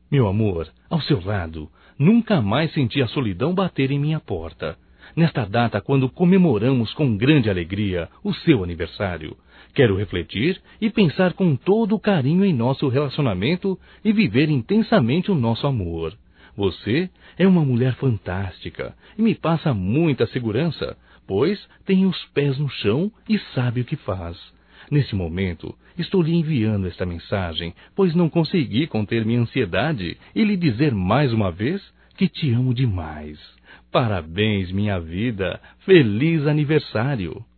Meu amor, ao seu lado, nunca mais senti a solidão bater em minha porta. Nesta data, quando comemoramos com grande alegria o seu aniversário, quero refletir e pensar com todo o carinho em nosso relacionamento e viver intensamente o nosso amor. Você é uma mulher fantástica e me passa muita segurança, pois tem os pés no chão e sabe o que faz. Neste momento, estou lhe enviando esta mensagem, pois não consegui conter minha ansiedade e lhe dizer mais uma vez que te amo demais. Parabéns, minha vida! Feliz aniversário!